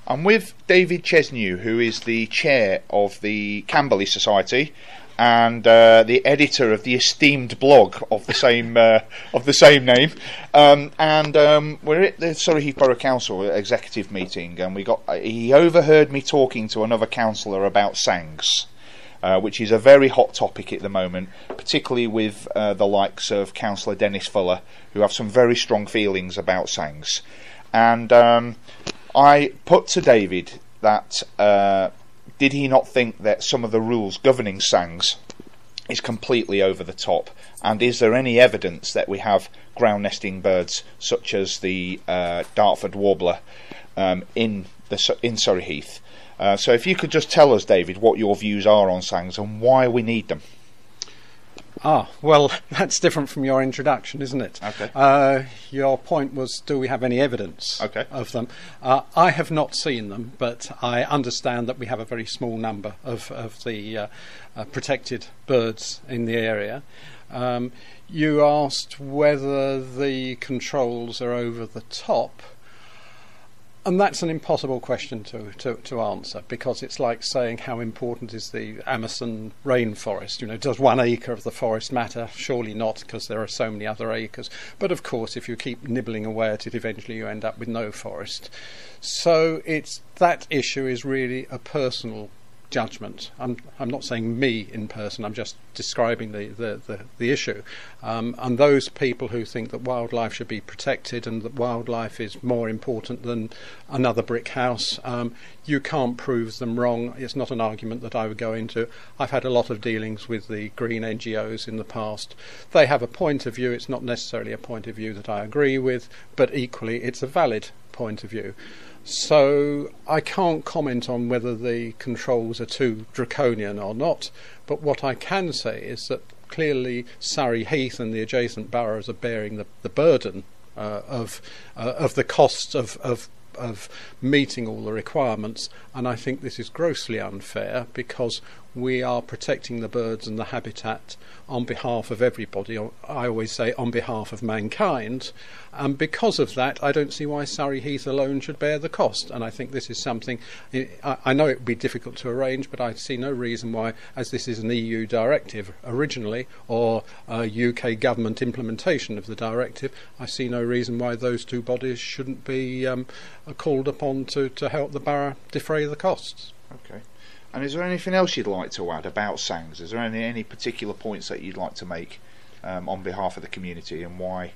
I'm with David Chesnew, who is the chair of the Camberley Society and the editor of the esteemed blog of the same name. We're at the Surrey Heath Borough Council executive meeting, and he overheard me talking to another councillor about SANGs. Which is a very hot topic at the moment, particularly with the likes of Councillor Dennis Fuller, who have some very strong feelings about SANGs. And I put to David that did he not think that some of the rules governing SANGs is completely over the top, and is there any evidence that we have ground nesting birds such as the Dartford warbler in Surrey Heath? So if you could just tell us, David, what your views are on SANGs and why we need them. Well, that's different from your introduction, isn't it? Okay. Your point was, do we have any evidence of them? I have not seen them, but I understand that we have a very small number of the protected birds in the area. You asked whether the controls are over the top. And that's an impossible question to answer, because it's like saying how important is the Amazon rainforest. Does 1 acre of the forest matter? Surely not, because there are so many other acres. But of course, if you keep nibbling away at it, eventually you end up with no forest. So that issue is really a personal judgment. I'm not saying me in person, I'm just describing the issue. And those people who think that wildlife should be protected and that wildlife is more important than another brick house, you can't prove them wrong. It's not an argument that I would go into. I've had a lot of dealings with the green NGOs in the past. They have a point of view. It's not necessarily a point of view that I agree with, but equally it's a valid point of view. So I can't comment on whether the controls are too draconian or not, but what I can say is that clearly Surrey Heath and the adjacent boroughs are bearing the burden of the costs of meeting all the requirements, and I think this is grossly unfair, because we are protecting the birds and the habitat on behalf of everybody. I always say on behalf of mankind, and because of that I don't see why Surrey Heath alone should bear the cost. And I think this is something, I know it would be difficult to arrange, but I see no reason why, as this is an EU directive originally, or a UK government implementation of the directive, I see no reason why those two bodies shouldn't be called upon to help the borough defray the costs. Okay. And is there anything else you'd like to add about SANGs? Is there any particular points that you'd like to make on behalf of the community, and why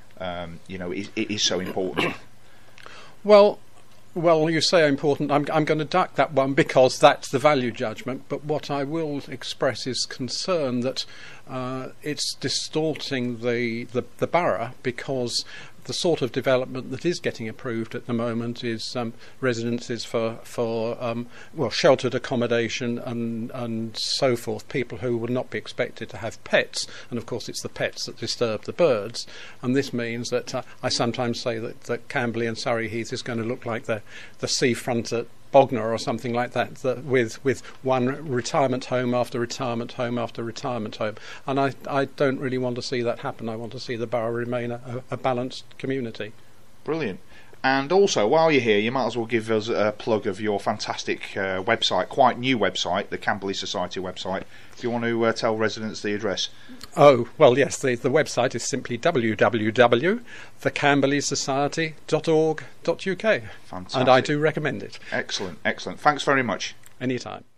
it is so important? Well, you say important. I'm going to duck that one because that's the value judgment. But what I will express is concern that it's distorting the borough, because the sort of development that is getting approved at the moment is residences for sheltered accommodation and so forth, people who would not be expected to have pets, and of course it's the pets that disturb the birds. And this means that I sometimes say that Camberley and Surrey Heath is going to look like the seafront at Bognor or something like that, with one retirement home after retirement home after retirement home. And I don't really want to see that happen. I want to see the borough remain a balanced community. Brilliant. And also, while you're here, you might as well give us a plug of your fantastic website, quite new website, the Camberley Society website. Do you want to tell residents the address? Oh, well, yes, the website is simply www.thecamberleysociety.org.uk. Fantastic. And I do recommend it. Excellent, excellent. Thanks very much. Anytime.